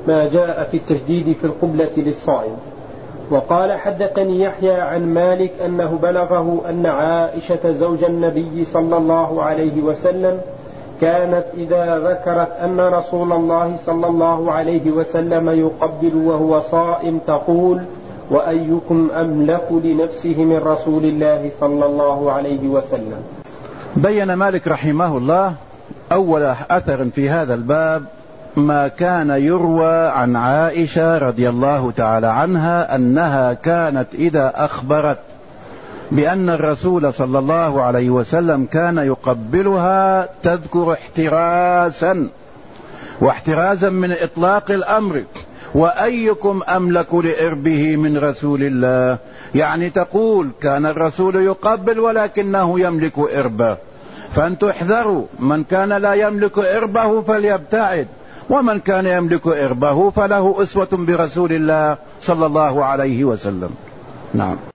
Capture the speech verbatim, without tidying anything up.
ما جاء في التشديد في القبلة للصائم. وقال حدثني يحيى عن مالك أنه بلغه أن عائشة زوج النبي صلى الله عليه وسلم كانت إذا ذكرت أن رسول الله صلى الله عليه وسلم يقبل وهو صائم تقول: وأيكم أملك لنفسه من رسول الله صلى الله عليه وسلم. بين مالك رحمه الله أول أثر في هذا الباب ما كان يروى عن عائشة رضي الله تعالى عنها أنها كانت إذا أخبرت بأن الرسول صلى الله عليه وسلم كان يقبلها تذكر احتراسا واحترازا من إطلاق الأمر: وأيكم أملك لإربه من رسول الله، يعني تقول كان الرسول يقبل ولكنه يملك إربه، فأنتم احذروا، من كان لا يملك إربه فليبتعد، ومن كان يملك إربه فله أسوة برسول الله صلى الله عليه وسلم. نعم.